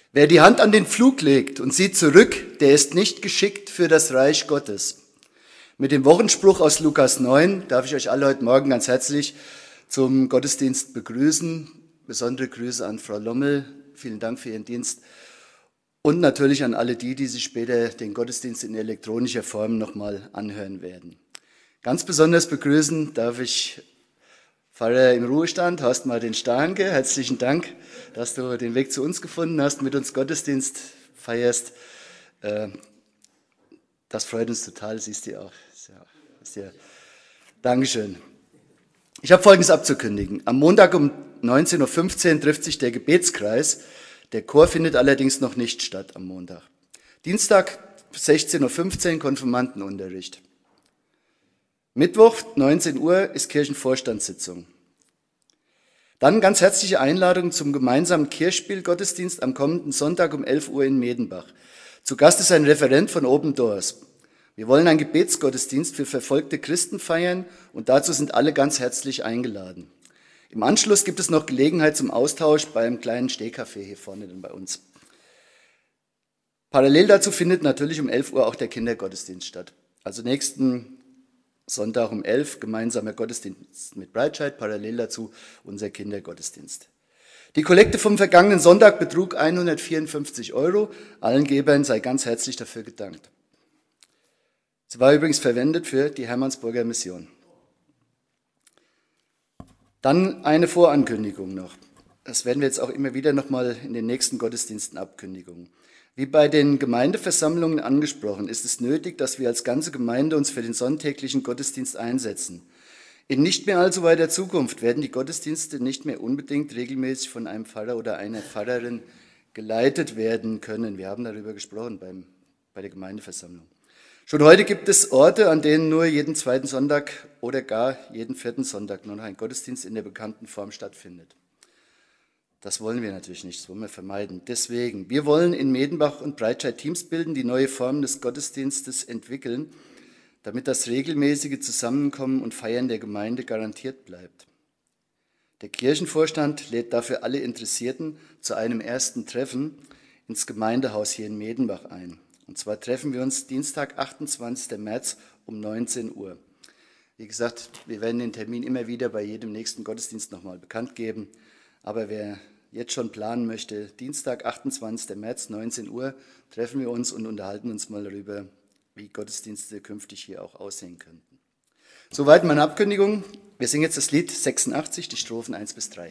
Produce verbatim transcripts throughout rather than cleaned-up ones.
Wer die Hand an den Pflug legt und sieht zurück, der ist nicht geschickt für das Reich Gottes. Mit dem Wochenspruch aus Lukas neun darf ich euch alle heute Morgen ganz herzlich zum Gottesdienst begrüßen. Besondere Grüße an Frau Lommel. Vielen Dank für Ihren Dienst. Und natürlich an alle die, die sich später den Gottesdienst in elektronischer Form nochmal anhören werden. Ganz besonders begrüßen darf ich Pfarrer im Ruhestand, Horst Martin Starnke. Herzlichen Dank, dass du den Weg zu uns gefunden hast, mit uns Gottesdienst feierst. Das freut uns total, siehst du auch. Ja, Dankeschön. Ich habe Folgendes abzukündigen. Am Montag um neunzehn Uhr fünfzehn trifft sich der Gebetskreis. Der Chor findet allerdings noch nicht statt am Montag. Dienstag sechzehn Uhr fünfzehn Konfirmandenunterricht. Mittwoch neunzehn Uhr ist Kirchenvorstandssitzung. Dann ganz herzliche Einladung zum gemeinsamen Kirchspiel-Gottesdienst am kommenden Sonntag um elf Uhr in Medenbach. Zu Gast ist ein Referent von Open Doors. Wir wollen einen Gebetsgottesdienst für verfolgte Christen feiern und dazu sind alle ganz herzlich eingeladen. Im Anschluss gibt es noch Gelegenheit zum Austausch beim kleinen Stehcafé hier vorne bei uns. Parallel dazu findet natürlich um elf Uhr auch der Kindergottesdienst statt. Also nächsten Sonntag um elf gemeinsamer Gottesdienst mit Breitscheid, parallel dazu unser Kindergottesdienst. Die Kollekte vom vergangenen Sonntag betrug hundertvierundfünfzig Euro. Allen Gebern sei ganz herzlich dafür gedankt. Sie war übrigens verwendet für die Hermannsburger Mission. Dann eine Vorankündigung noch. Das werden wir jetzt auch immer wieder nochmal in den nächsten Gottesdiensten abkündigen. Wie bei den Gemeindeversammlungen angesprochen, ist es nötig, dass wir als ganze Gemeinde uns für den sonntäglichen Gottesdienst einsetzen. In nicht mehr allzu weiter Zukunft werden die Gottesdienste nicht mehr unbedingt regelmäßig von einem Pfarrer oder einer Pfarrerin geleitet werden können. Wir haben darüber gesprochen beim, bei der Gemeindeversammlung. Schon heute gibt es Orte, an denen nur jeden zweiten Sonntag oder gar jeden vierten Sonntag nur noch ein Gottesdienst in der bekannten Form stattfindet. Das wollen wir natürlich nicht, das wollen wir vermeiden. Deswegen, wir wollen in Medenbach und Breitscheid Teams bilden, die neue Formen des Gottesdienstes entwickeln, damit das regelmäßige Zusammenkommen und Feiern der Gemeinde garantiert bleibt. Der Kirchenvorstand lädt dafür alle Interessierten zu einem ersten Treffen ins Gemeindehaus hier in Medenbach ein. Und zwar treffen wir uns Dienstag, achtundzwanzigsten März um neunzehn Uhr. Wie gesagt, wir werden den Termin immer wieder bei jedem nächsten Gottesdienst nochmal bekannt geben. Aber wer jetzt schon planen möchte, Dienstag, achtundzwanzigsten März, neunzehn Uhr, treffen wir uns und unterhalten uns mal darüber, wie Gottesdienste künftig hier auch aussehen könnten. Soweit meine Abkündigung. Wir singen jetzt das Lied sechsundachtzig, die Strophen eins bis drei.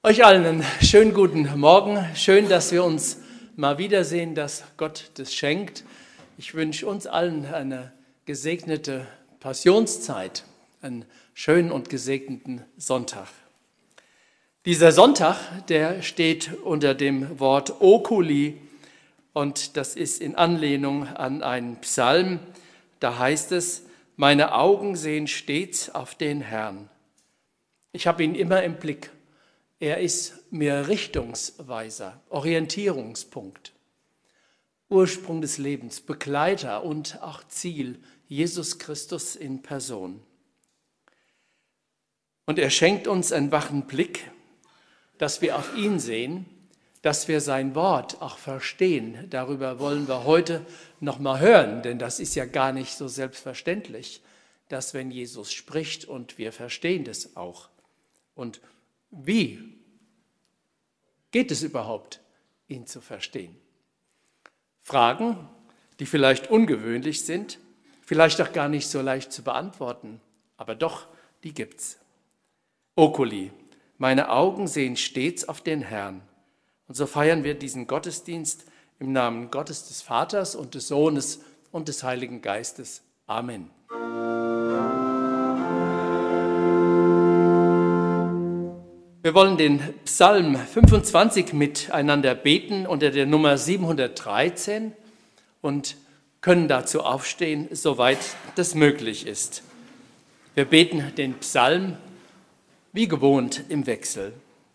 Euch allen einen schönen guten Morgen. Schön, dass wir uns mal wiedersehen, dass Gott das schenkt. Ich wünsche uns allen eine gesegnete Passionszeit, einen schönen und gesegneten Sonntag. Dieser Sonntag, der steht unter dem Wort Oculi und das ist in Anlehnung an einen Psalm. Da heißt es, meine Augen sehen stets auf den Herrn. Ich habe ihn immer im Blick. Er ist mir Richtungsweiser, Orientierungspunkt, Ursprung des Lebens, Begleiter und auch Ziel, Jesus Christus in Person. Und er schenkt uns einen wachen Blick, dass wir auf ihn sehen, dass wir sein Wort auch verstehen. Darüber wollen wir heute noch mal hören, denn das ist ja gar nicht so selbstverständlich, dass wenn Jesus spricht und wir verstehen das auch. Und wie geht es überhaupt, ihn zu verstehen? Fragen, die vielleicht ungewöhnlich sind, vielleicht auch gar nicht so leicht zu beantworten, aber doch, die gibt's. Oculi, meine Augen sehen stets auf den Herrn. Und so feiern wir diesen Gottesdienst im Namen Gottes des Vaters und des Sohnes und des Heiligen Geistes. Amen. Wir wollen den Psalm fünfundzwanzig miteinander beten unter der Nummer siebenhundertdreizehn und können dazu aufstehen, soweit das möglich ist. Wir beten den Psalm wie gewohnt im Wechsel.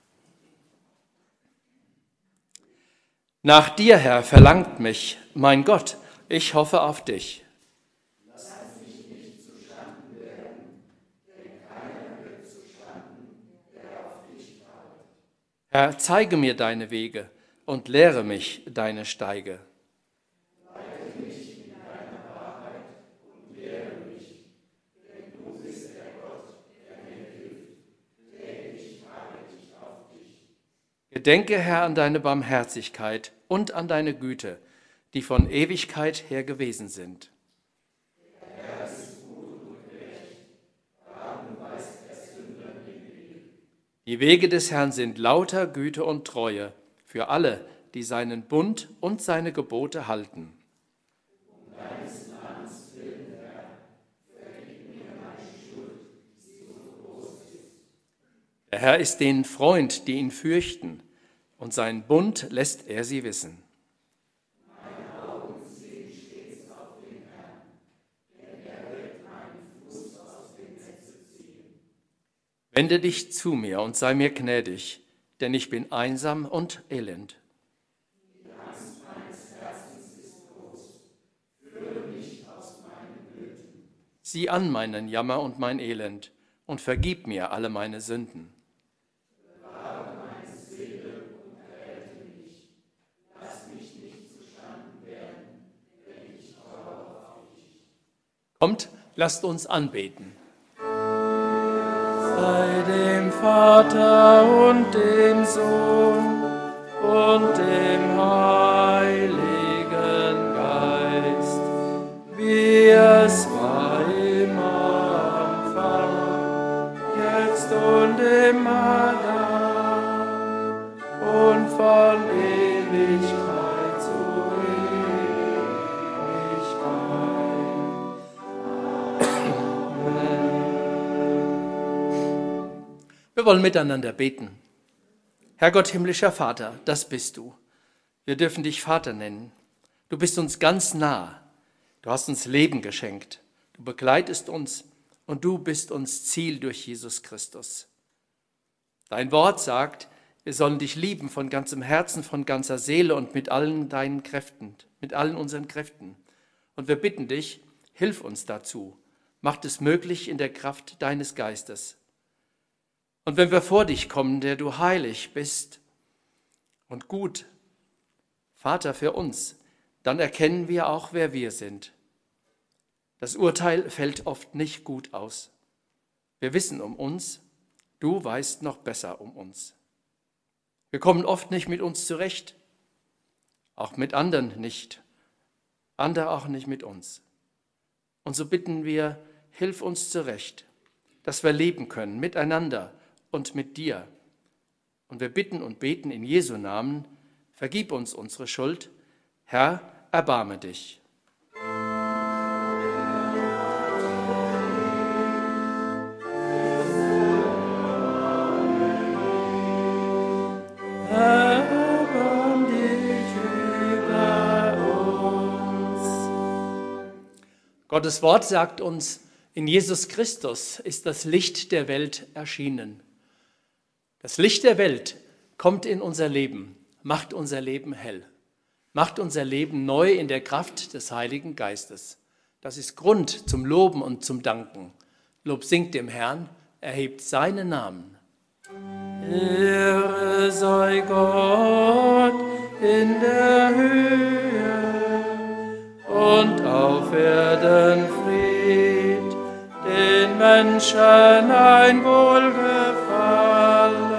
Nach dir, Herr, verlangt mich, mein Gott, ich hoffe auf dich. Herr, zeige mir deine Wege und lehre mich deine Steige. Leite mich in deiner Wahrheit und lehre mich, denn du bist der Gott, der mir hilft. Täglich harre ich auf dich. Gedenke, Herr, an deine Barmherzigkeit und an deine Güte, die von Ewigkeit her gewesen sind. Die Wege des Herrn sind lauter Güte und Treue für alle, die seinen Bund und seine Gebote halten. Um deines Namens willen, Herr, vergib mir meine Schuld, die so groß ist. Der Herr ist denen Freund, die ihn fürchten, und seinen Bund lässt er sie wissen. Meine Augen sehen stets auf den Herrn, denn er wird meinen Fuß aus dem Netze ziehen. Wende dich zu mir und sei mir gnädig, denn ich bin einsam und elend. Die Angst meines Herzens ist groß. Führe mich aus meinen Nöten. Sieh an meinen Jammer und mein Elend und vergib mir alle meine Sünden. Bewahre meine Seele und erhalte mich. Lass mich nicht zustande werden, denn ich traue auf dich. Kommt, lasst uns anbeten. Sei dem Vater und dem Sohn und dem Heiligen Geist, wie es war im Anfang, jetzt und immer da und von Ewigkeit zu Ewigkeit. Amen. Wir wollen miteinander beten. Herr Gott, himmlischer Vater, das bist du. Wir dürfen dich Vater nennen. Du bist uns ganz nah. Du hast uns Leben geschenkt. Du begleitest uns und du bist uns Ziel durch Jesus Christus. Dein Wort sagt, wir sollen dich lieben von ganzem Herzen, von ganzer Seele und mit allen deinen Kräften, mit allen unseren Kräften. Und wir bitten dich, hilf uns dazu. Mach es möglich in der Kraft deines Geistes. Und wenn wir vor dich kommen, der du heilig bist und gut, Vater für uns, dann erkennen wir auch, wer wir sind. Das Urteil fällt oft nicht gut aus. Wir wissen um uns, du weißt noch besser um uns. Wir kommen oft nicht mit uns zurecht, auch mit anderen nicht, andere auch nicht mit uns. Und so bitten wir, hilf uns zurecht, dass wir leben können miteinander und mit dir Und wir bitten und beten in Jesu Namen, vergib uns unsere Schuld. Herr, erbarme dich. Erbarm dich über uns. Gottes Wort sagt uns, in Jesus Christus ist das Licht der Welt erschienen. Das Licht der Welt kommt in unser Leben, macht unser Leben hell, macht unser Leben neu in der Kraft des Heiligen Geistes. Das ist Grund zum Loben und zum Danken. Lob singt dem Herrn, erhebt seinen Namen. Ehre sei Gott in der Höhe und auf Erden Fried, den Menschen ein Wohlgefallen.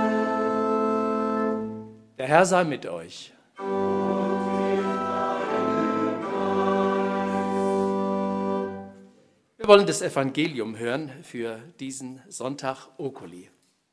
Der Herr sei mit euch. Wir wollen das Evangelium hören für diesen Sonntag Oculi.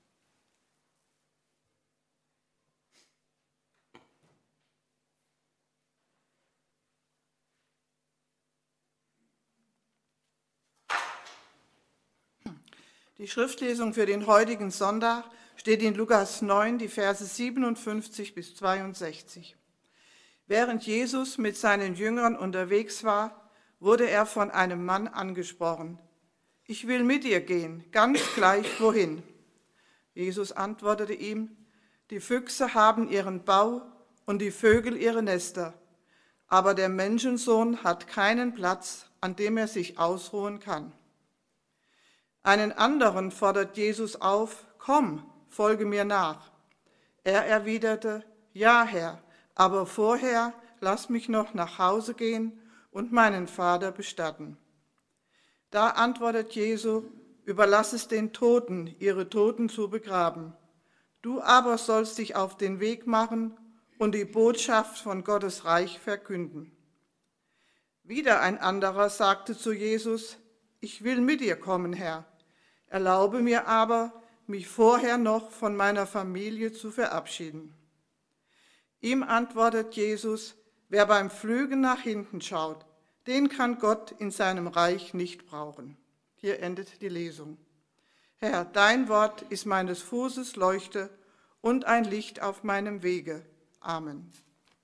Die Schriftlesung für den heutigen Sonntag steht in Lukas neun, die Verse siebenundfünfzig bis zweiundsechzig. Während Jesus mit seinen Jüngern unterwegs war, wurde er von einem Mann angesprochen. Ich will mit dir gehen, ganz gleich wohin. Jesus antwortete ihm, die Füchse haben ihren Bau und die Vögel ihre Nester, aber der Menschensohn hat keinen Platz, an dem er sich ausruhen kann. Einen anderen fordert Jesus auf, komm, folge mir nach. Er erwiderte, ja, Herr, aber vorher lass mich noch nach Hause gehen und meinen Vater bestatten. Da antwortet Jesu, überlass es den Toten, ihre Toten zu begraben. Du aber sollst dich auf den Weg machen und die Botschaft von Gottes Reich verkünden. Wieder ein anderer sagte zu Jesus, ich will mit dir kommen, Herr. Erlaube mir aber, mich vorher noch von meiner Familie zu verabschieden. Ihm antwortet Jesus, wer beim Pflügen nach hinten schaut, den kann Gott in seinem Reich nicht brauchen. Hier endet die Lesung. Herr, dein Wort ist meines Fußes Leuchte und ein Licht auf meinem Wege. Amen.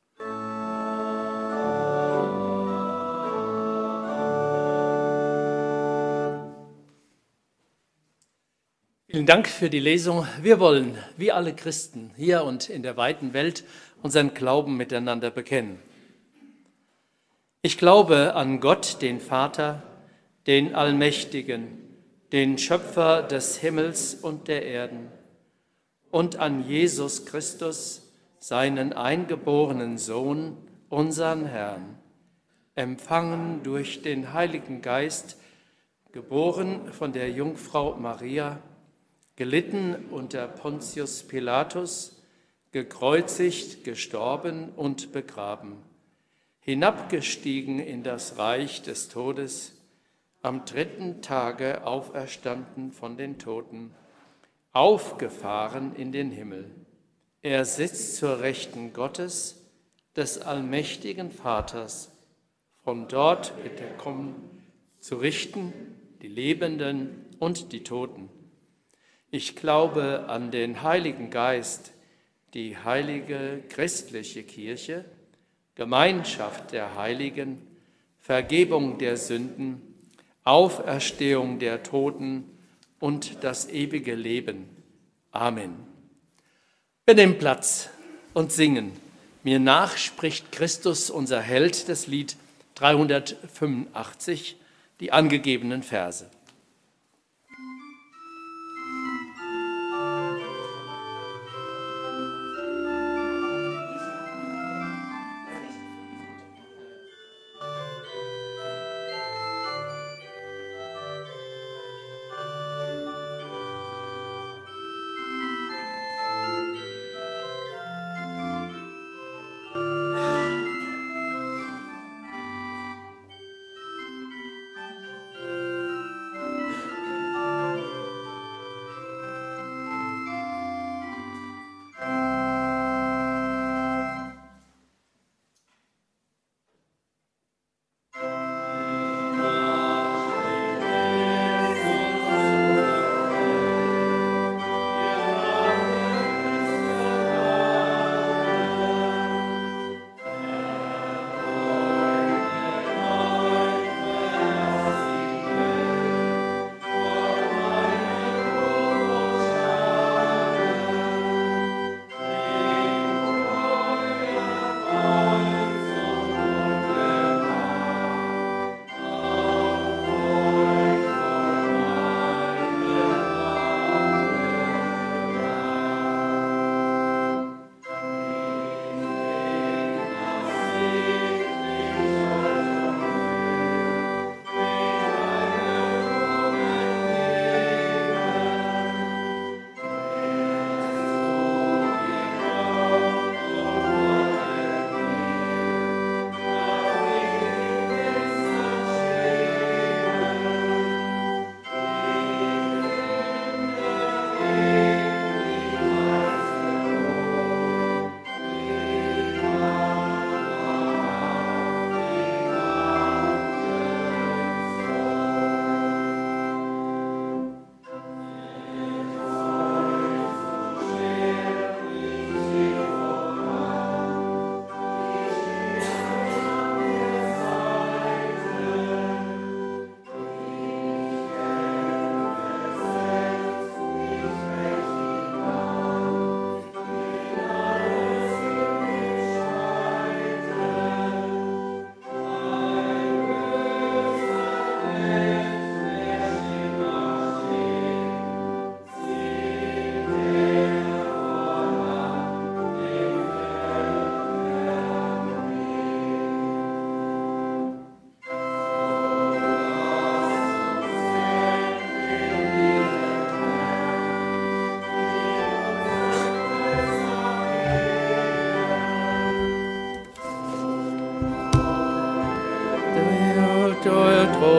Vielen Dank für die Lesung. Wir wollen, wie alle Christen hier und in der weiten Welt, unseren Glauben miteinander bekennen. Ich glaube an Gott, den Vater, den Allmächtigen, den Schöpfer des Himmels und der Erden, und an Jesus Christus, seinen eingeborenen Sohn, unseren Herrn, empfangen durch den Heiligen Geist, geboren von der Jungfrau Maria, gelitten unter Pontius Pilatus, gekreuzigt, gestorben und begraben, hinabgestiegen in das Reich des Todes, am dritten Tage auferstanden von den Toten, aufgefahren in den Himmel. Er sitzt zur Rechten Gottes, des allmächtigen Vaters. Von dort wird er kommen, zu richten die Lebenden und die Toten. Ich glaube an den Heiligen Geist, die heilige christliche Kirche, Gemeinschaft der Heiligen, Vergebung der Sünden, Auferstehung der Toten und das ewige Leben. Amen. Wir nehmen Platz und singen. Mir nach spricht Christus, unser Held, das Lied dreihundertfünfundachtzig, die angegebenen Verse.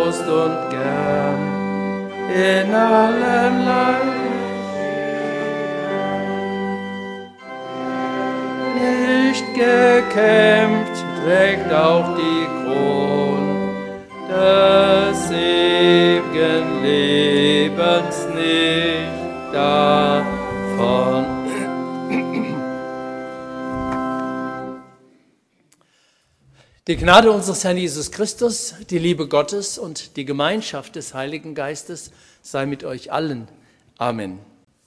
getrost und gern in allem Leid. Nicht gekämpft trägt auch die Kron des ewigen Lebens nicht davon. Die Gnade unseres Herrn Jesus Christus, die Liebe Gottes und die Gemeinschaft des Heiligen Geistes sei mit euch allen. Amen.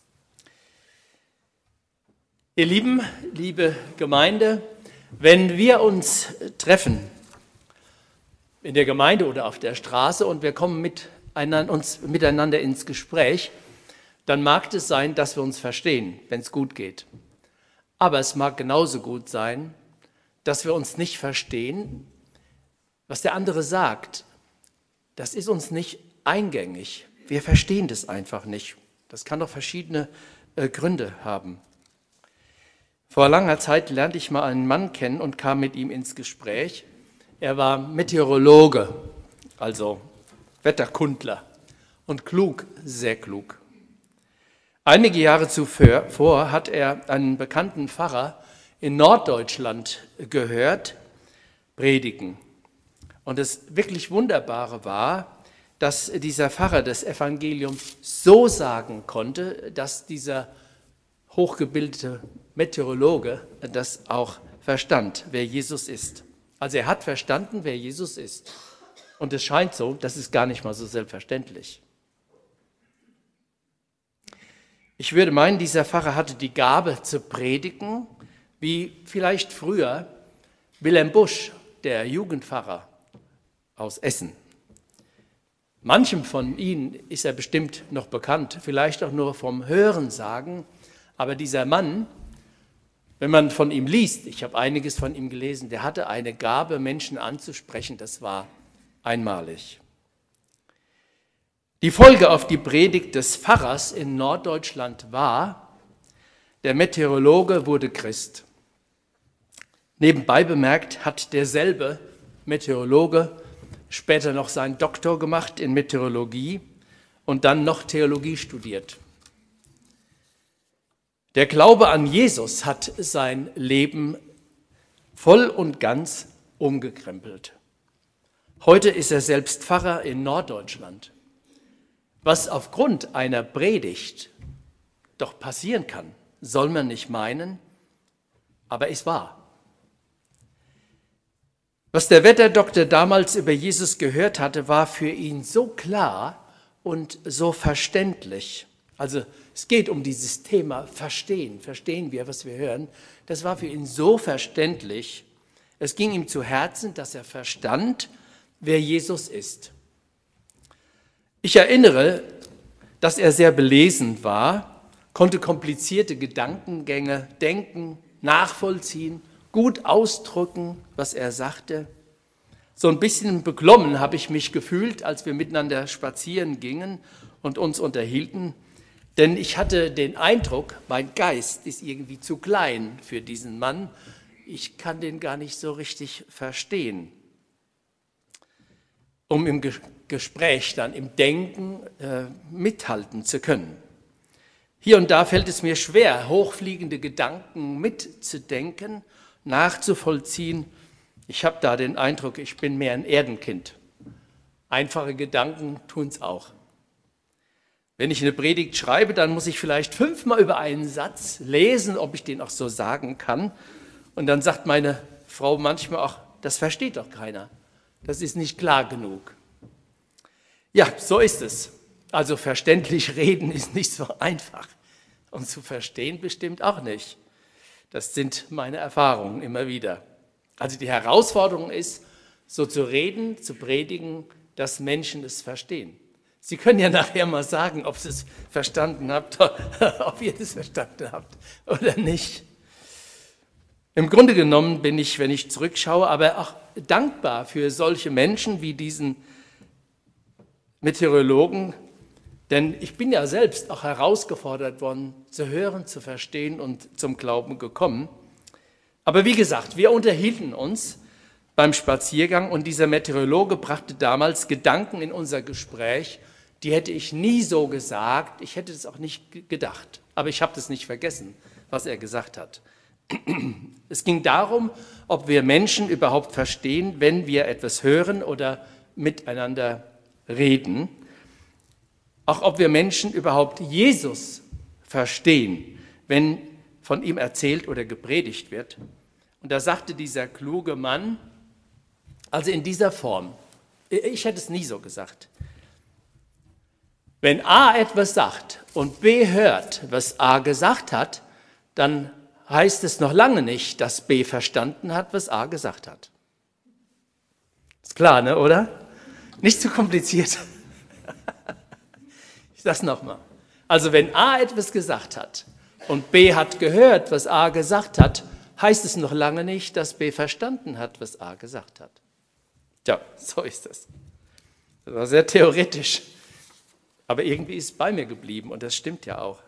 Ihr Lieben, liebe Gemeinde, wenn wir uns treffen in der Gemeinde oder auf der Straße und wir kommen miteinander, uns miteinander ins Gespräch, dann mag es sein, dass wir uns verstehen, wenn es gut geht. Aber es mag genauso gut sein, dass wir uns nicht verstehen, was der andere sagt. Das ist uns nicht eingängig. Wir verstehen das einfach nicht. Das kann doch verschiedene äh, Gründe haben. Vor langer Zeit lernte ich mal einen Mann kennen und kam mit ihm ins Gespräch. Er war Meteorologe, also Wetterkundler und klug, sehr klug. Einige Jahre zuvor hat er einen bekannten Pfarrer in Norddeutschland gehört, predigen. Und das wirklich Wunderbare war, dass dieser Pfarrer das Evangelium so sagen konnte, dass dieser hochgebildete Meteorologe das auch verstand, wer Jesus ist. Also er hat verstanden, wer Jesus ist. Und es scheint so, das ist gar nicht mal so selbstverständlich. Ich würde meinen, dieser Pfarrer hatte die Gabe zu predigen, wie vielleicht früher Wilhelm Busch, der Jugendpfarrer aus Essen. Manchem von Ihnen ist er bestimmt noch bekannt, vielleicht auch nur vom Hörensagen. Aber dieser Mann, wenn man von ihm liest, ich habe einiges von ihm gelesen, der hatte eine Gabe, Menschen anzusprechen, das war einmalig. Die Folge auf die Predigt des Pfarrers in Norddeutschland war, der Meteorologe wurde Christ. Nebenbei bemerkt hat derselbe Meteorologe später noch seinen Doktor gemacht in Meteorologie und dann noch Theologie studiert. Der Glaube an Jesus hat sein Leben voll und ganz umgekrempelt. Heute ist er selbst Pfarrer in Norddeutschland. Was aufgrund einer Predigt doch passieren kann, soll man nicht meinen, aber ist wahr. Was der Wetterdoktor damals über Jesus gehört hatte, war für ihn so klar und so verständlich. Also es geht um dieses Thema Verstehen. Verstehen wir, was wir hören? Das war für ihn so verständlich. Es ging ihm zu Herzen, dass er verstand, wer Jesus ist. Ich erinnere, dass er sehr belesen war, konnte komplizierte Gedankengänge denken, nachvollziehen, gut ausdrücken, was er sagte. So ein bisschen beklommen habe ich mich gefühlt, als wir miteinander spazieren gingen und uns unterhielten, denn ich hatte den Eindruck, mein Geist ist irgendwie zu klein für diesen Mann. Ich kann den gar nicht so richtig verstehen, um im Gespräch dann, im Denken äh, mithalten zu können. Hier und da fällt es mir schwer, hochfliegende Gedanken mitzudenken, nachzuvollziehen. Ich habe da den Eindruck, ich bin mehr ein Erdenkind. Einfache Gedanken tun es auch. Wenn ich eine Predigt schreibe, dann muss ich vielleicht fünfmal über einen Satz lesen, ob ich den auch so sagen kann. Und dann sagt meine Frau manchmal auch, das versteht doch keiner. Das ist nicht klar genug. Ja, so ist es. Also verständlich reden ist nicht so einfach. Und zu verstehen bestimmt auch nicht. Das sind meine Erfahrungen immer wieder. Also die Herausforderung ist, so zu reden, zu predigen, dass Menschen es verstehen. Sie können ja nachher mal sagen, ob Sie es verstanden habt, ob ihr es verstanden habt oder nicht. Im Grunde genommen bin ich, wenn ich zurückschaue, aber auch dankbar für solche Menschen wie diesen Meteorologen, denn ich bin ja selbst auch herausgefordert worden, zu hören, zu verstehen und zum Glauben gekommen. Aber wie gesagt, wir unterhielten uns beim Spaziergang und dieser Meteorologe brachte damals Gedanken in unser Gespräch, die hätte ich nie so gesagt, ich hätte es auch nicht gedacht, aber ich habe das nicht vergessen, was er gesagt hat. Es ging darum, ob wir Menschen überhaupt verstehen, wenn wir etwas hören oder miteinander reden. Auch ob wir Menschen überhaupt Jesus verstehen, wenn von ihm erzählt oder gepredigt wird. Und da sagte dieser kluge Mann, also in dieser Form, ich hätte es nie so gesagt, wenn A etwas sagt und B hört, was A gesagt hat, dann heißt es noch lange nicht, dass B verstanden hat, was A gesagt hat. Ist klar, ne, oder? Nicht zu kompliziert. Ich sage es nochmal. Also wenn A etwas gesagt hat und B hat gehört, was A gesagt hat, heißt es noch lange nicht, dass B verstanden hat, was A gesagt hat. Tja, so ist es. Das war sehr theoretisch, aber irgendwie ist es bei mir geblieben und das stimmt ja auch.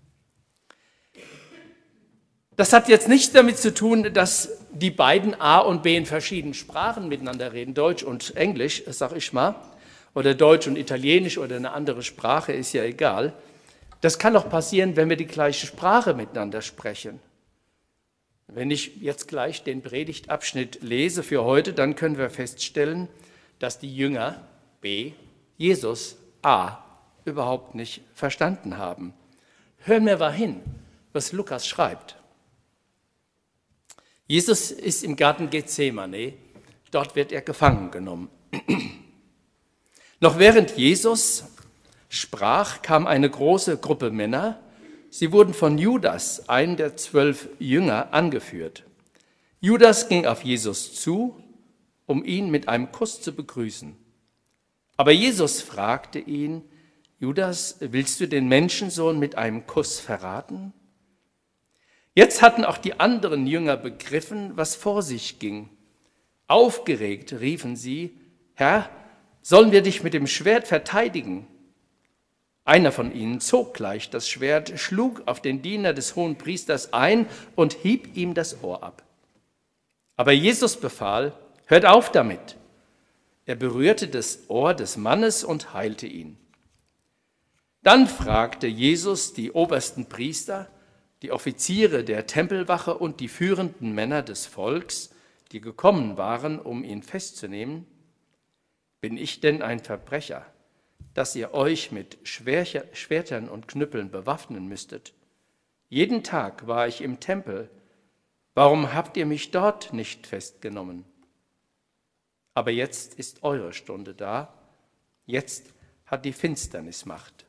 Das hat jetzt nichts damit zu tun, dass die beiden A und B in verschiedenen Sprachen miteinander reden, Deutsch und Englisch, sag ich mal, oder Deutsch und Italienisch oder eine andere Sprache, ist ja egal. Das kann auch passieren, wenn wir die gleiche Sprache miteinander sprechen. Wenn ich jetzt gleich den Predigtabschnitt lese für heute, dann können wir feststellen, dass die Jünger B, Jesus A überhaupt nicht verstanden haben. Hören wir mal hin, was Lukas schreibt. Jesus ist im Garten Gethsemane, dort wird er gefangen genommen. Noch während Jesus sprach, kam eine große Gruppe Männer. Sie wurden von Judas, einem der zwölf Jünger, angeführt. Judas ging auf Jesus zu, um ihn mit einem Kuss zu begrüßen. Aber Jesus fragte ihn, Judas, willst du den Menschensohn mit einem Kuss verraten? Jetzt hatten auch die anderen Jünger begriffen, was vor sich ging. Aufgeregt riefen sie, Herr, sollen wir dich mit dem Schwert verteidigen? Einer von ihnen zog gleich das Schwert, schlug auf den Diener des Hohenpriesters ein und hieb ihm das Ohr ab. Aber Jesus befahl, hört auf damit. Er berührte das Ohr des Mannes und heilte ihn. Dann fragte Jesus die obersten Priester, die Offiziere der Tempelwache und die führenden Männer des Volks, die gekommen waren, um ihn festzunehmen, bin ich denn ein Verbrecher, dass ihr euch mit Schwertern und Knüppeln bewaffnen müsstet? Jeden Tag war ich im Tempel. Warum habt ihr mich dort nicht festgenommen? Aber jetzt ist eure Stunde da. Jetzt hat die Finsternis Macht.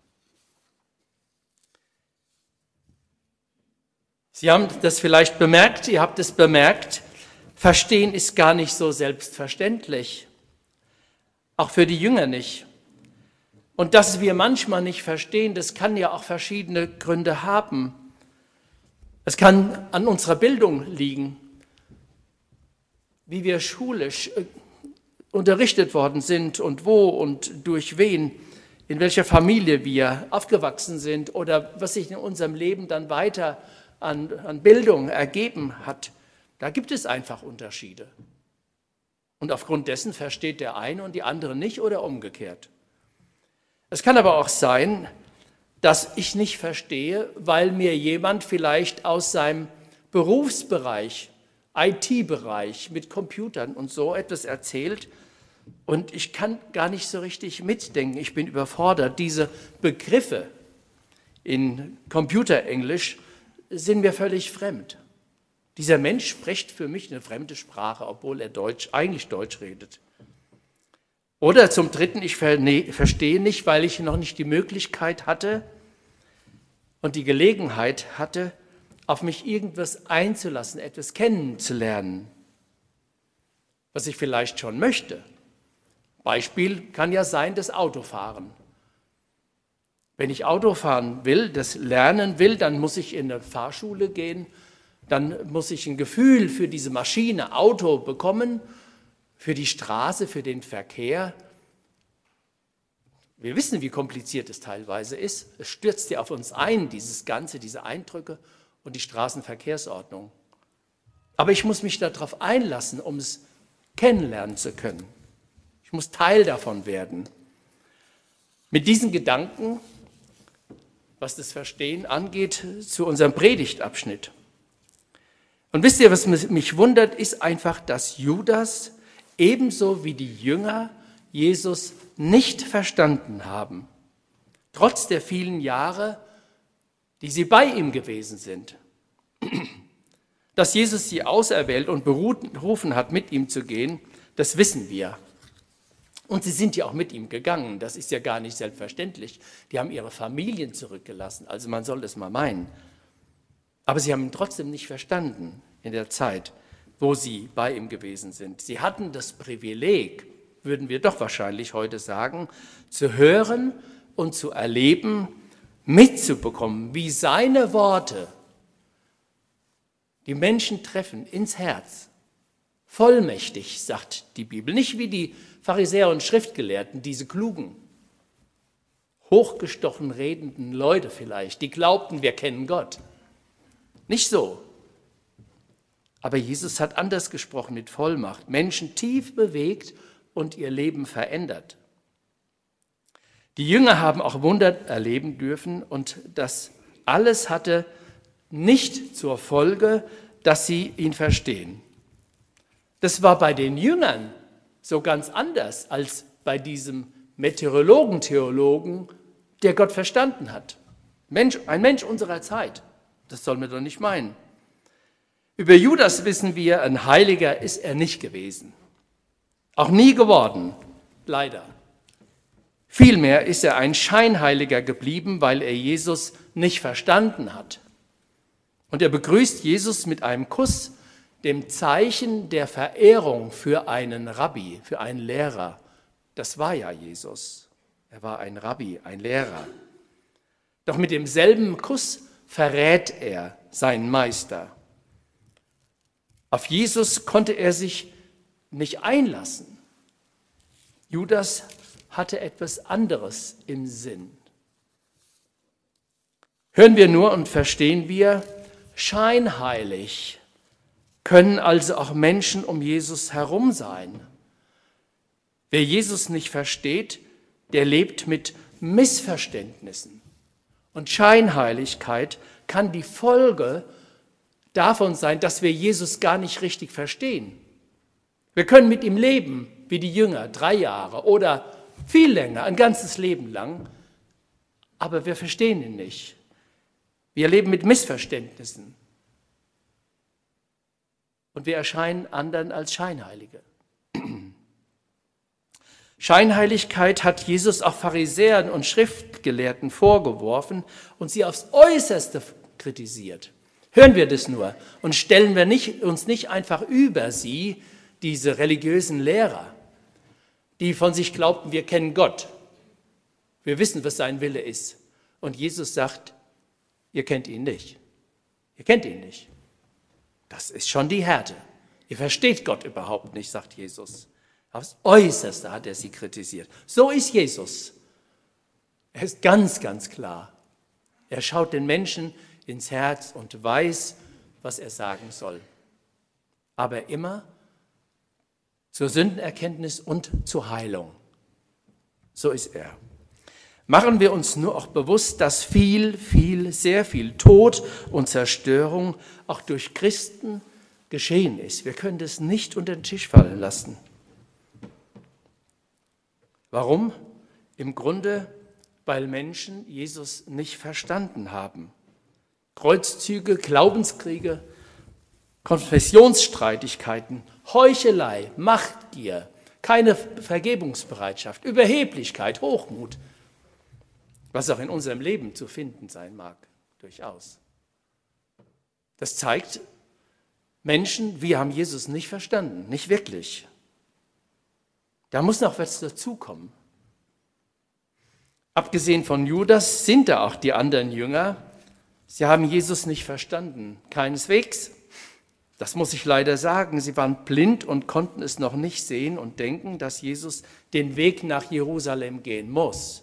Sie haben das vielleicht bemerkt, ihr habt es bemerkt, Verstehen ist gar nicht so selbstverständlich, auch für die Jünger nicht. Und dass wir manchmal nicht verstehen, das kann ja auch verschiedene Gründe haben. Es kann an unserer Bildung liegen, wie wir schulisch unterrichtet worden sind und wo und durch wen, in welcher Familie wir aufgewachsen sind oder was sich in unserem Leben dann weiter an, an Bildung ergeben hat. Da gibt es einfach Unterschiede. Und aufgrund dessen versteht der eine und die andere nicht oder umgekehrt. Es kann aber auch sein, dass ich nicht verstehe, weil mir jemand vielleicht aus seinem Berufsbereich, I T-Bereich mit Computern und so etwas erzählt und ich kann gar nicht so richtig mitdenken. Ich bin überfordert. Diese Begriffe in Computerenglisch sind mir völlig fremd. Dieser Mensch spricht für mich eine fremde Sprache, obwohl er Deutsch, eigentlich Deutsch redet. Oder zum Dritten, ich verstehe nicht, weil ich noch nicht die Möglichkeit hatte und die Gelegenheit hatte, auf mich irgendwas einzulassen, etwas kennenzulernen, was ich vielleicht schon möchte. Beispiel kann ja sein, das Autofahren. Wenn ich Auto fahren will, das lernen will, dann muss ich in eine Fahrschule gehen, dann muss ich ein Gefühl für diese Maschine, Auto bekommen, für die Straße, für den Verkehr. Wir wissen, wie kompliziert es teilweise ist. Es stürzt ja auf uns ein, dieses Ganze, diese Eindrücke und die Straßenverkehrsordnung. Aber ich muss mich darauf einlassen, um es kennenlernen zu können. Ich muss Teil davon werden. Mit diesen Gedanken, was das Verstehen angeht, zu unserem Predigtabschnitt. Und wisst ihr, was mich wundert, ist einfach, dass Judas ebenso wie die Jünger Jesus nicht verstanden haben, trotz der vielen Jahre, die sie bei ihm gewesen sind. Dass Jesus sie auserwählt und berufen hat, mit ihm zu gehen, das wissen wir. Und sie sind ja auch mit ihm gegangen, das ist ja gar nicht selbstverständlich. Die haben ihre Familien zurückgelassen, also man soll das mal meinen. Aber sie haben ihn trotzdem nicht verstanden in der Zeit, wo sie bei ihm gewesen sind. Sie hatten das Privileg, würden wir doch wahrscheinlich heute sagen, zu hören und zu erleben, mitzubekommen, wie seine Worte die Menschen treffen ins Herz. Vollmächtig, sagt die Bibel. Nicht wie die Pharisäer und Schriftgelehrten, diese klugen, hochgestochen redenden Leute vielleicht, die glaubten, wir kennen Gott. Nicht so. Aber Jesus hat anders gesprochen, mit Vollmacht, Menschen tief bewegt und ihr Leben verändert. Die Jünger haben auch Wunder erleben dürfen und das alles hatte nicht zur Folge, dass sie ihn verstehen. Das war bei den Jüngern so ganz anders als bei diesem Meteorologen, Theologen, der Gott verstanden hat. Mensch, ein Mensch unserer Zeit, das soll man doch nicht meinen. Über Judas wissen wir, ein Heiliger ist er nicht gewesen. Auch nie geworden, leider. Vielmehr ist er ein Scheinheiliger geblieben, weil er Jesus nicht verstanden hat. Und er begrüßt Jesus mit einem Kuss, dem Zeichen der Verehrung für einen Rabbi, für einen Lehrer. Das war ja Jesus. Er war ein Rabbi, ein Lehrer. Doch mit demselben Kuss verrät er seinen Meister. Auf Jesus konnte er sich nicht einlassen. Judas hatte etwas anderes im Sinn. Hören wir nur und verstehen wir, scheinheilig können also auch Menschen um Jesus herum sein. Wer Jesus nicht versteht, der lebt mit Missverständnissen. Und Scheinheiligkeit kann die Folge davon sein, dass wir Jesus gar nicht richtig verstehen. Wir können mit ihm leben, wie die Jünger, drei Jahre oder viel länger, ein ganzes Leben lang, aber wir verstehen ihn nicht. Wir leben mit Missverständnissen. Und wir erscheinen anderen als Scheinheilige. Scheinheiligkeit hat Jesus auch Pharisäern und Schriftgelehrten vorgeworfen und sie aufs Äußerste kritisiert. Hören wir das nur und stellen wir nicht, uns nicht einfach über sie, diese religiösen Lehrer, die von sich glaubten, wir kennen Gott. Wir wissen, was sein Wille ist. Und Jesus sagt, ihr kennt ihn nicht. Ihr kennt ihn nicht. Das ist schon die Härte. Ihr versteht Gott überhaupt nicht, sagt Jesus. Aufs Äußerste hat er sie kritisiert. So ist Jesus. Er ist ganz, ganz klar. Er schaut den Menschen ins Herz und weiß, was er sagen soll. Aber immer zur Sündenerkenntnis und zur Heilung. So ist er. Machen wir uns nur auch bewusst, dass viel, viel, sehr viel Tod und Zerstörung auch durch Christen geschehen ist. Wir können das nicht unter den Tisch fallen lassen. Warum? Im Grunde, weil Menschen Jesus nicht verstanden haben. Kreuzzüge, Glaubenskriege, Konfessionsstreitigkeiten, Heuchelei, Machtgier, keine Vergebungsbereitschaft, Überheblichkeit, Hochmut, was auch in unserem Leben zu finden sein mag, durchaus. Das zeigt, Menschen, wir haben Jesus nicht verstanden, nicht wirklich. Da muss noch was dazukommen. Abgesehen von Judas sind da auch die anderen Jünger. Sie haben Jesus nicht verstanden, keineswegs. Das muss ich leider sagen. Sie waren blind und konnten es noch nicht sehen und denken, dass Jesus den Weg nach Jerusalem gehen muss.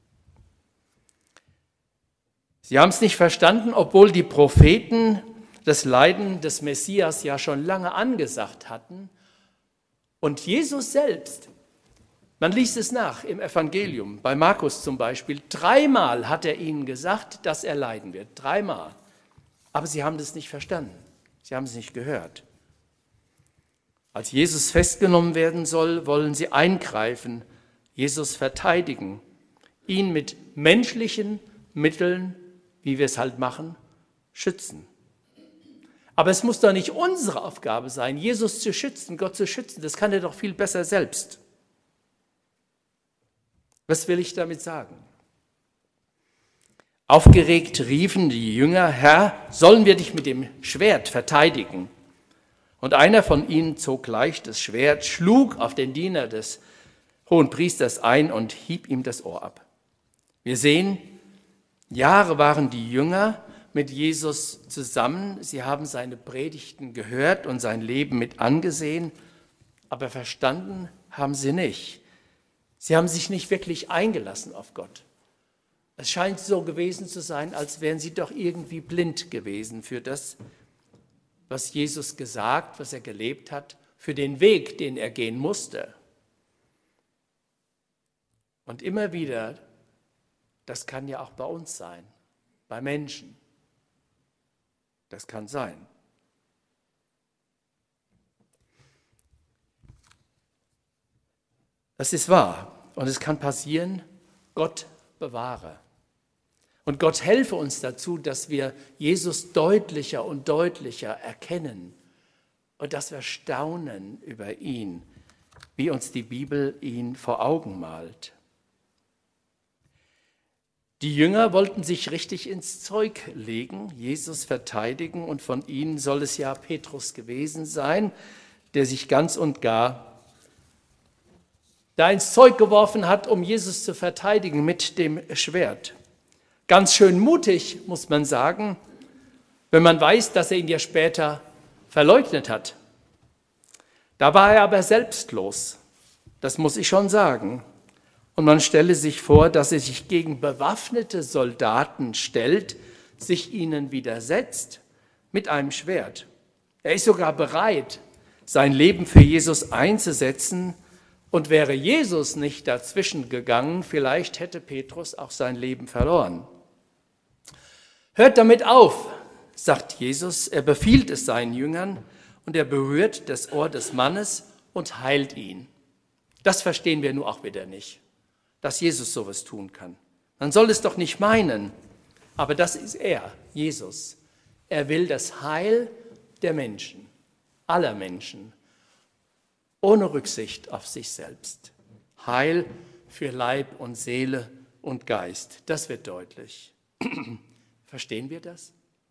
Sie haben es nicht verstanden, obwohl die Propheten das Leiden des Messias ja schon lange angesagt hatten Und Jesus selbst, man liest es nach im Evangelium, bei Markus zum Beispiel, dreimal hat er ihnen gesagt, dass er leiden wird. Dreimal. Aber sie haben das nicht verstanden. Sie haben es nicht gehört. Als Jesus festgenommen werden soll, wollen sie eingreifen, Jesus verteidigen, ihn mit menschlichen Mitteln, wie wir es halt machen, schützen. Aber es muss doch nicht unsere Aufgabe sein, Jesus zu schützen, Gott zu schützen. Das kann er doch viel besser selbst. Was will ich damit sagen? Aufgeregt riefen die Jünger, Herr, sollen wir dich mit dem Schwert verteidigen? Und einer von ihnen zog gleich das Schwert, schlug auf den Diener des Hohenpriesters ein und hieb ihm das Ohr ab. Wir sehen, Jahre waren die Jünger mit Jesus zusammen. Sie haben seine Predigten gehört und sein Leben mit angesehen, aber verstanden haben sie nicht. Sie haben sich nicht wirklich eingelassen auf Gott. Es scheint so gewesen zu sein, als wären sie doch irgendwie blind gewesen für das, was Jesus gesagt, was er gelebt hat, für den Weg, den er gehen musste. Und immer wieder, das kann ja auch bei uns sein, bei Menschen. Das kann sein. Das ist wahr und es kann passieren, Gott bewahre. Und Gott helfe uns dazu, dass wir Jesus deutlicher und deutlicher erkennen und dass wir staunen über ihn, wie uns die Bibel ihn vor Augen malt. Die Jünger wollten sich richtig ins Zeug legen, Jesus verteidigen, und von ihnen soll es ja Petrus gewesen sein, der sich ganz und gar da ins Zeug geworfen hat, um Jesus zu verteidigen mit dem Schwert. Ganz schön mutig, muss man sagen, wenn man weiß, dass er ihn ja später verleugnet hat. Da war er aber selbstlos, das muss ich schon sagen. Und man stelle sich vor, dass er sich gegen bewaffnete Soldaten stellt, sich ihnen widersetzt mit einem Schwert. Er ist sogar bereit, sein Leben für Jesus einzusetzen. Und wäre Jesus nicht dazwischen gegangen, vielleicht hätte Petrus auch sein Leben verloren. Hört damit auf, sagt Jesus. Er befiehlt es seinen Jüngern und er berührt das Ohr des Mannes und heilt ihn. Das verstehen wir nun auch wieder nicht, dass Jesus sowas tun kann. Man soll es doch nicht meinen, aber das ist er, Jesus. Er will das Heil der Menschen, aller Menschen, ohne Rücksicht auf sich selbst. Heil für Leib und Seele und Geist, das wird deutlich. Verstehen wir das?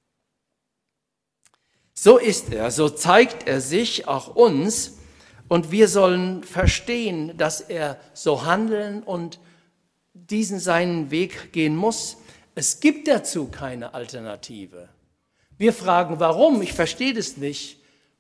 So ist er, so zeigt er sich auch uns, und wir sollen verstehen, dass er so handeln und diesen seinen Weg gehen muss. Es gibt dazu keine Alternative. Wir fragen, warum? Ich verstehe das nicht.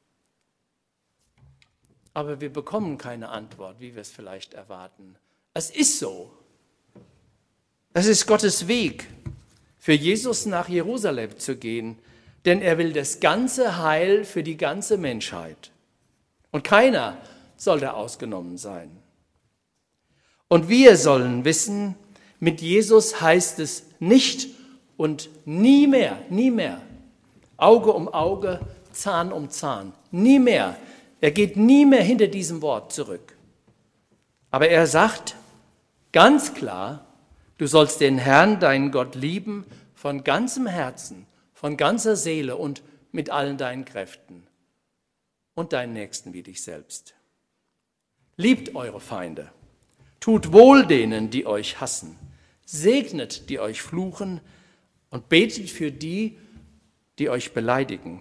Aber wir bekommen keine Antwort, wie wir es vielleicht erwarten. Es ist so. Es ist Gottes Weg, für Jesus nach Jerusalem zu gehen, denn er will das ganze Heil für die ganze Menschheit. Und keiner soll da ausgenommen sein. Und wir sollen wissen, mit Jesus heißt es nicht und nie mehr, nie mehr, Auge um Auge, Zahn um Zahn, nie mehr. Er geht nie mehr hinter diesem Wort zurück. Aber er sagt ganz klar, du sollst den Herrn, deinen Gott, lieben von ganzem Herzen, von ganzer Seele und mit allen deinen Kräften und deinen Nächsten wie dich selbst. Liebt eure Feinde, tut wohl denen, die euch hassen, segnet, die euch fluchen und betet für die, die euch beleidigen.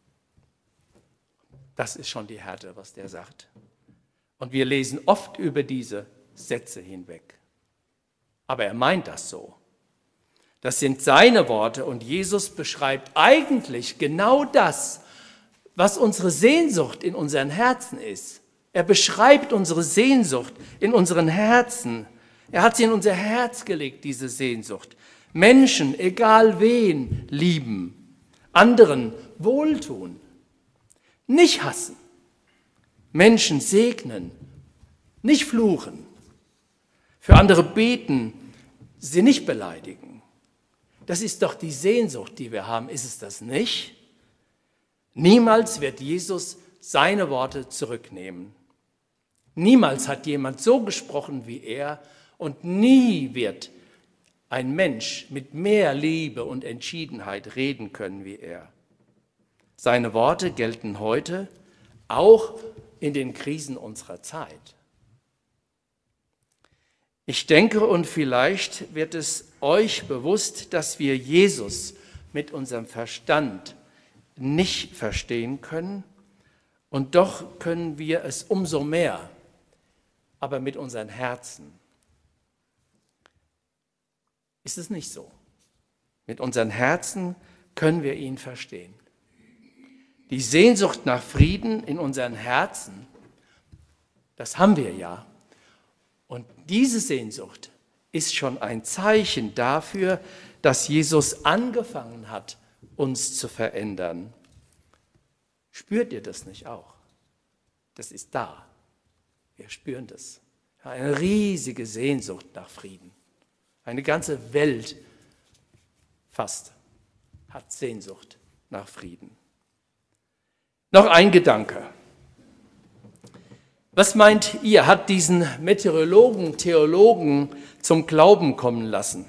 Das ist schon die Härte, was der sagt. Und wir lesen oft über diese Sätze hinweg. Aber er meint das so. Das sind seine Worte und Jesus beschreibt eigentlich genau das, was unsere Sehnsucht in unseren Herzen ist. Er beschreibt unsere Sehnsucht in unseren Herzen. Er hat sie in unser Herz gelegt, diese Sehnsucht. Menschen, egal wen, lieben, anderen wohltun. Nicht hassen, Menschen segnen, nicht fluchen, für andere beten, sie nicht beleidigen. Das ist doch die Sehnsucht, die wir haben, ist es das nicht? Niemals wird Jesus seine Worte zurücknehmen. Niemals hat jemand so gesprochen wie er und nie wird ein Mensch mit mehr Liebe und Entschiedenheit reden können wie er. Seine Worte gelten heute auch in den Krisen unserer Zeit. Ich denke, und vielleicht wird es euch bewusst, dass wir Jesus mit unserem Verstand nicht verstehen können, und doch können wir es umso mehr, aber mit unseren Herzen. Ist es nicht so? Mit unseren Herzen können wir ihn verstehen. Die Sehnsucht nach Frieden in unseren Herzen, das haben wir ja. Und diese Sehnsucht ist schon ein Zeichen dafür, dass Jesus angefangen hat, uns zu verändern. Spürt ihr das nicht auch? Das ist da. Wir spüren das. Eine riesige Sehnsucht nach Frieden. Eine ganze Welt fast hat Sehnsucht nach Frieden. Noch ein Gedanke. Was meint ihr, hat diesen Meteorologen, Theologen zum Glauben kommen lassen?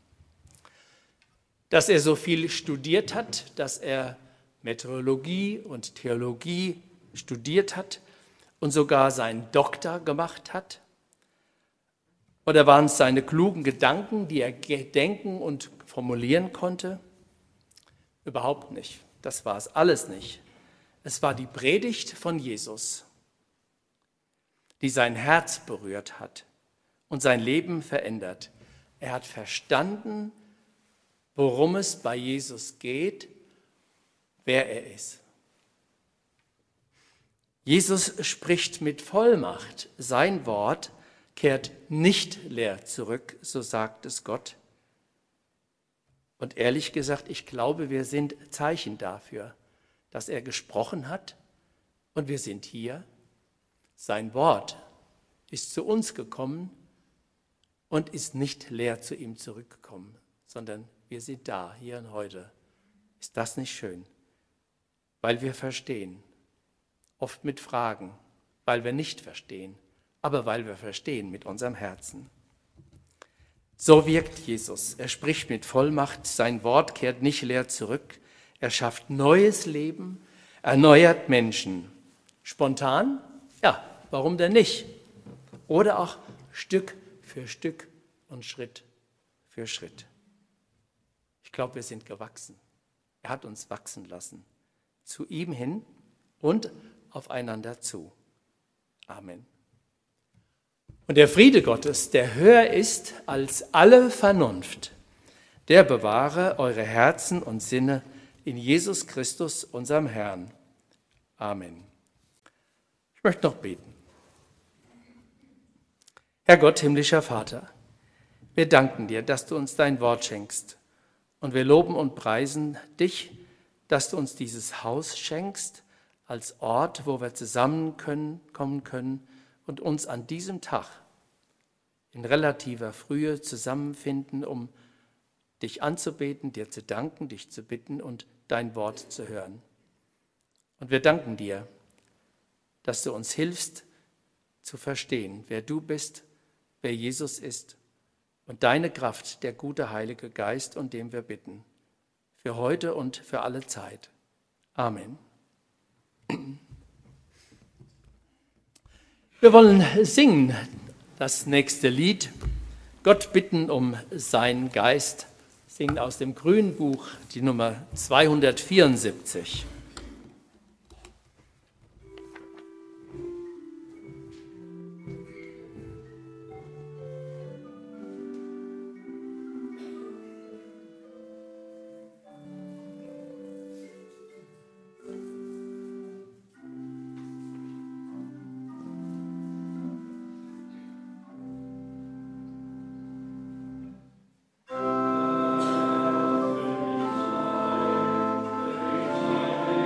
Dass er so viel studiert hat, dass er Meteorologie und Theologie studiert hat und sogar seinen Doktor gemacht hat? Oder waren es seine klugen Gedanken, die er denken und formulieren konnte? Überhaupt nicht. Das war es alles nicht. Es war die Predigt von Jesus, die sein Herz berührt hat und sein Leben verändert. Er hat verstanden, worum es bei Jesus geht, wer er ist. Jesus spricht mit Vollmacht. Sein Wort kehrt nicht leer zurück, so sagt es Gott. Und ehrlich gesagt, ich glaube, wir sind Zeichen dafür, dass er gesprochen hat und wir sind hier. Sein Wort ist zu uns gekommen und ist nicht leer zu ihm zurückgekommen, sondern wir sind da, hier und heute. Ist das nicht schön? Weil wir verstehen, oft mit Fragen, weil wir nicht verstehen, aber weil wir verstehen mit unserem Herzen. So wirkt Jesus. Er spricht mit Vollmacht, sein Wort kehrt nicht leer zurück, er schafft neues Leben, erneuert Menschen. Spontan? Ja, warum denn nicht? Oder auch Stück für Stück und Schritt für Schritt. Ich glaube, wir sind gewachsen. Er hat uns wachsen lassen. Zu ihm hin und aufeinander zu. Amen. Und der Friede Gottes, der höher ist als alle Vernunft, der bewahre eure Herzen und Sinne in Jesus Christus, unserem Herrn. Amen. Ich möchte noch beten. Herr Gott, himmlischer Vater, wir danken dir, dass du uns dein Wort schenkst. Und wir loben und preisen dich, dass du uns dieses Haus schenkst, als Ort, wo wir zusammenkommen können und uns an diesem Tag in relativer Frühe zusammenfinden, um dich anzubeten, dir zu danken, dich zu bitten und dein Wort zu hören. Und wir danken dir, dass du uns hilfst zu verstehen, wer du bist, wer Jesus ist und deine Kraft, der gute Heilige Geist, um den wir bitten, für heute und für alle Zeit. Amen. Wir wollen singen das nächste Lied, Gott bitten um seinen Geist, singen aus dem Grünen Buch die Nummer zweihundertvierundsiebzig. Amen.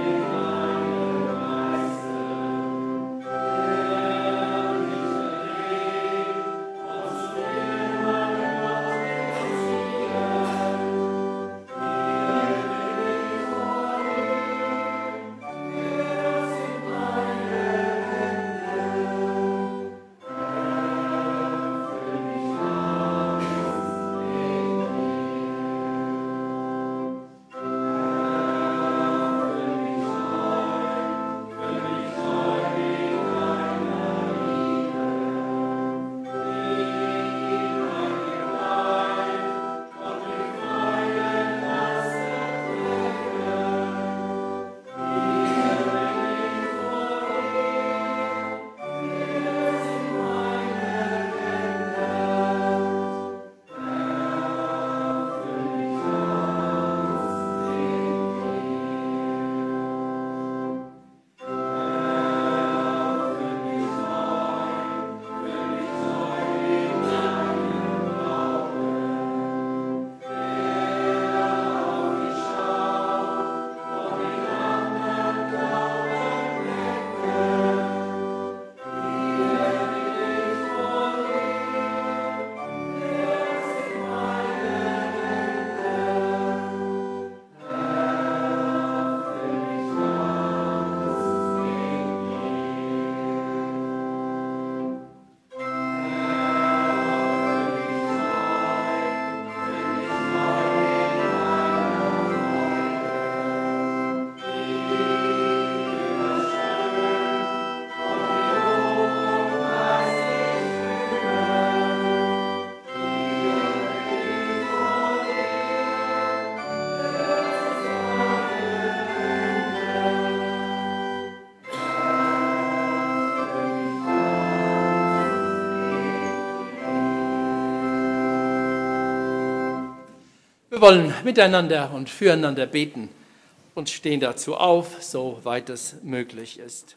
Wir wollen miteinander und füreinander beten und stehen dazu auf, soweit es möglich ist.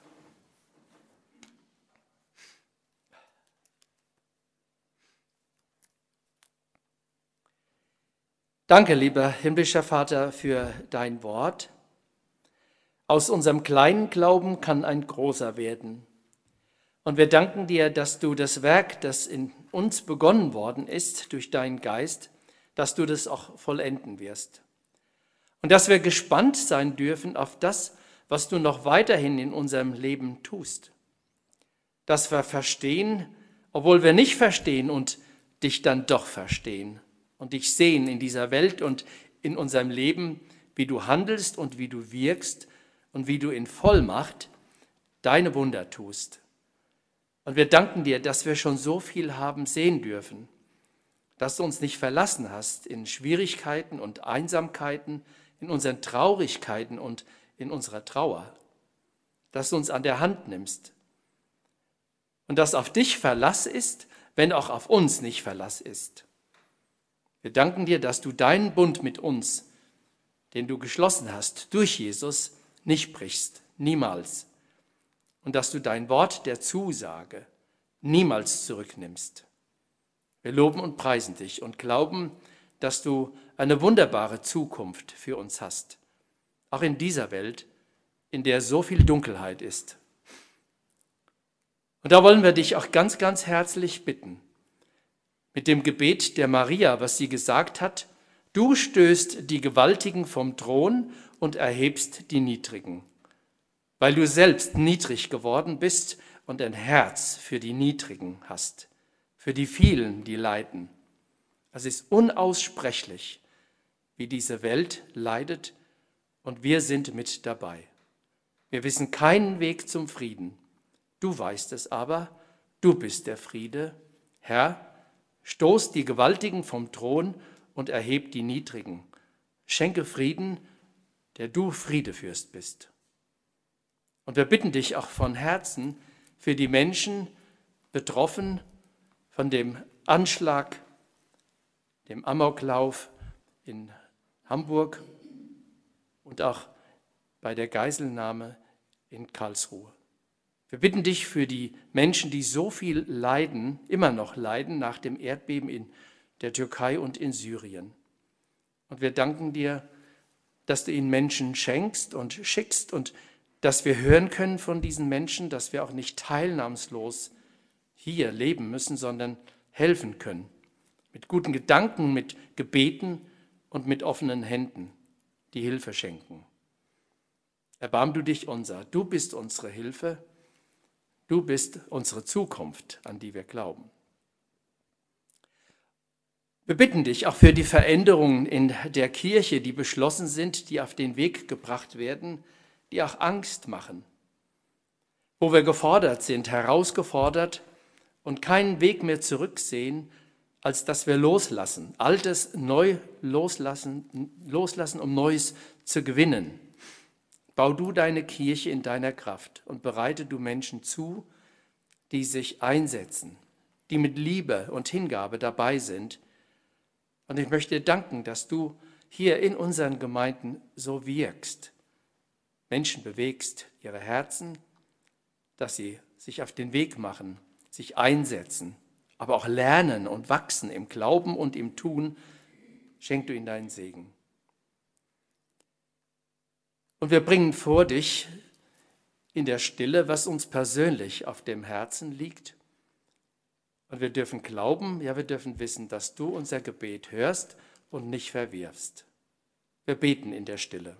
Danke, lieber himmlischer Vater, für dein Wort. Aus unserem kleinen Glauben kann ein großer werden. Und wir danken dir, dass du das Werk, das in uns begonnen worden ist durch deinen Geist, dass du das auch vollenden wirst. Und dass wir gespannt sein dürfen auf das, was du noch weiterhin in unserem Leben tust. Dass wir verstehen, obwohl wir nicht verstehen und dich dann doch verstehen und dich sehen in dieser Welt und in unserem Leben, wie du handelst und wie du wirkst und wie du in Vollmacht deine Wunder tust. Und wir danken dir, dass wir schon so viel haben sehen dürfen, dass du uns nicht verlassen hast in Schwierigkeiten und Einsamkeiten, in unseren Traurigkeiten und in unserer Trauer, dass du uns an der Hand nimmst und dass auf dich Verlass ist, wenn auch auf uns nicht Verlass ist. Wir danken dir, dass du deinen Bund mit uns, den du geschlossen hast durch Jesus, nicht brichst, niemals. Und dass du dein Wort der Zusage niemals zurücknimmst. Wir loben und preisen dich und glauben, dass du eine wunderbare Zukunft für uns hast, auch in dieser Welt, in der so viel Dunkelheit ist. Und da wollen wir dich auch ganz, ganz herzlich bitten, mit dem Gebet der Maria, was sie gesagt hat: Du stößt die Gewaltigen vom Thron und erhebst die Niedrigen, weil du selbst niedrig geworden bist und ein Herz für die Niedrigen hast, für die vielen, die leiden. Es ist unaussprechlich, wie diese Welt leidet, und wir sind mit dabei. Wir wissen keinen Weg zum Frieden. Du weißt es aber, du bist der Friede. Herr, stoß die Gewaltigen vom Thron und erheb die Niedrigen. Schenke Frieden, der du Friedefürst bist. Und wir bitten dich auch von Herzen für die Menschen betroffen von dem Anschlag, dem Amoklauf in Hamburg und auch bei der Geiselnahme in Karlsruhe. Wir bitten dich für die Menschen, die so viel leiden, immer noch leiden nach dem Erdbeben in der Türkei und in Syrien. Und wir danken dir, dass du ihnen Menschen schenkst und schickst und dass wir hören können von diesen Menschen, dass wir auch nicht teilnahmslos hier leben müssen, sondern helfen können. Mit guten Gedanken, mit Gebeten und mit offenen Händen, die Hilfe schenken. Erbarm du dich unser, du bist unsere Hilfe, du bist unsere Zukunft, an die wir glauben. Wir bitten dich auch für die Veränderungen in der Kirche, die beschlossen sind, die auf den Weg gebracht werden, die auch Angst machen, wo wir gefordert sind, herausgefordert und keinen Weg mehr zurücksehen, als dass wir loslassen, Altes neu loslassen, loslassen, um Neues zu gewinnen. Bau du deine Kirche in deiner Kraft und bereite du Menschen zu, die sich einsetzen, die mit Liebe und Hingabe dabei sind. Und ich möchte dir danken, dass du hier in unseren Gemeinden so wirkst, Menschen bewegst, ihre Herzen, dass sie sich auf den Weg machen, sich einsetzen, aber auch lernen und wachsen im Glauben und im Tun. Schenk du ihnen deinen Segen. Und wir bringen vor dich in der Stille, was uns persönlich auf dem Herzen liegt. Und wir dürfen glauben, ja, wir dürfen wissen, dass du unser Gebet hörst und nicht verwirfst. Wir beten in der Stille.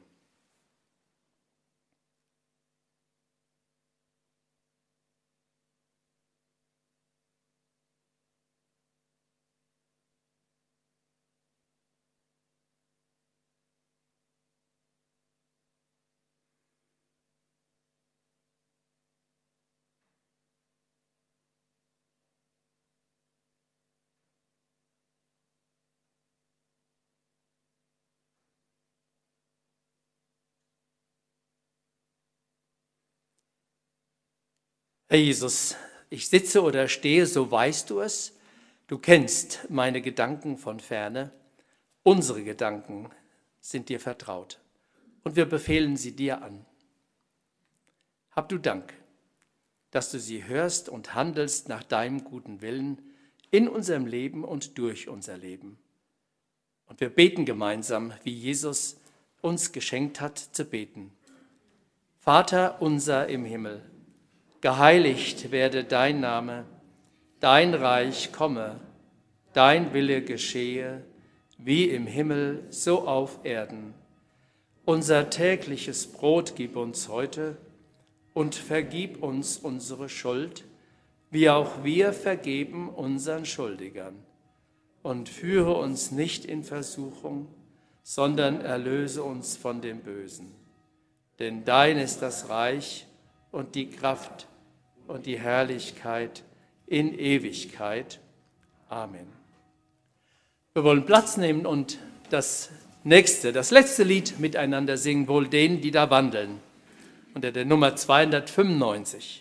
Herr Jesus, ich sitze oder stehe, so weißt du es. Du kennst meine Gedanken von ferne Unsere Gedanken sind dir vertraut und wir befehlen sie dir an. Hab du Dank, dass du sie hörst und handelst nach deinem guten Willen in unserem Leben und durch unser Leben. Und wir beten gemeinsam, wie Jesus uns geschenkt hat zu beten. Vater unser im Himmel, geheiligt werde dein Name, dein Reich komme, dein Wille geschehe, wie im Himmel, so auf Erden. Unser tägliches Brot gib uns heute und vergib uns unsere Schuld, wie auch wir vergeben unseren Schuldigern. Und führe uns nicht in Versuchung, sondern erlöse uns von dem Bösen. Denn dein ist das Reich und die Kraft und die Herrlichkeit in Ewigkeit. Amen. Wir wollen Platz nehmen und das nächste, das letzte Lied miteinander singen, wohl denen, die da wandeln, unter der Nummer zweihundertfünfundneunzig.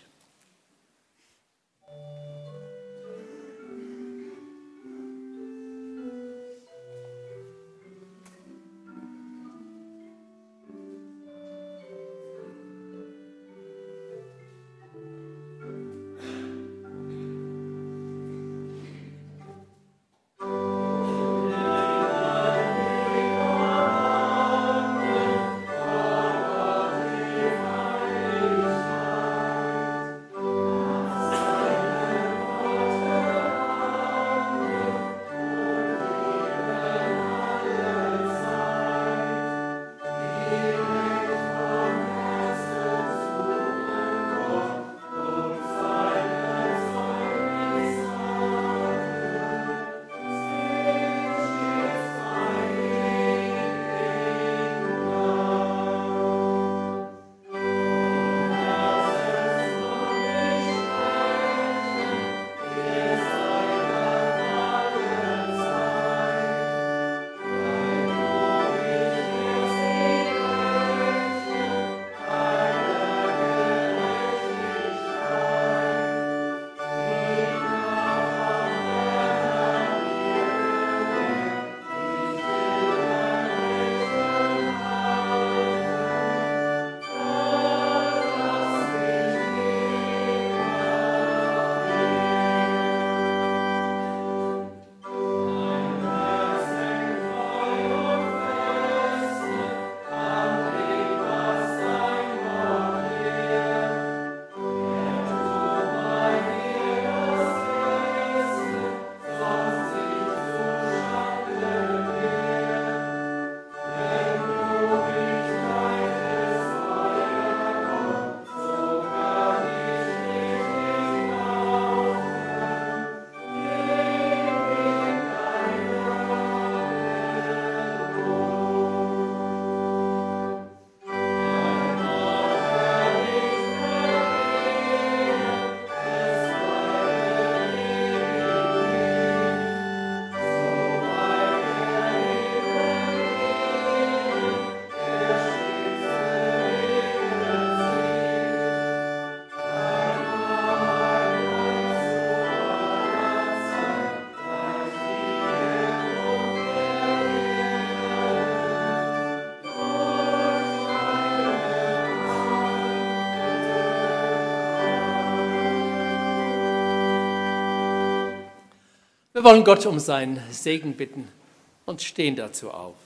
Wir wollen Gott um seinen Segen bitten und stehen dazu auf.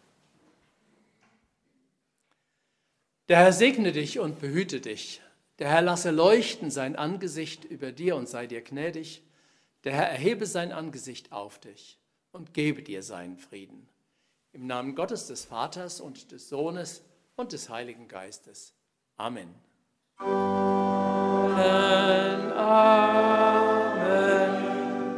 Der Herr segne dich und behüte dich. Der Herr lasse leuchten sein Angesicht über dir und sei dir gnädig. Der Herr erhebe sein Angesicht auf dich und gebe dir seinen Frieden. Im Namen Gottes, des Vaters und des Sohnes und des Heiligen Geistes. Amen. Amen. Amen.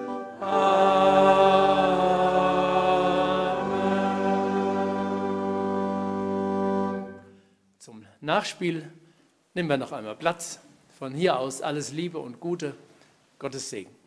Zum Nachspiel nehmen wir noch einmal Platz. Von hier aus alles Liebe und Gute. Gottes Segen.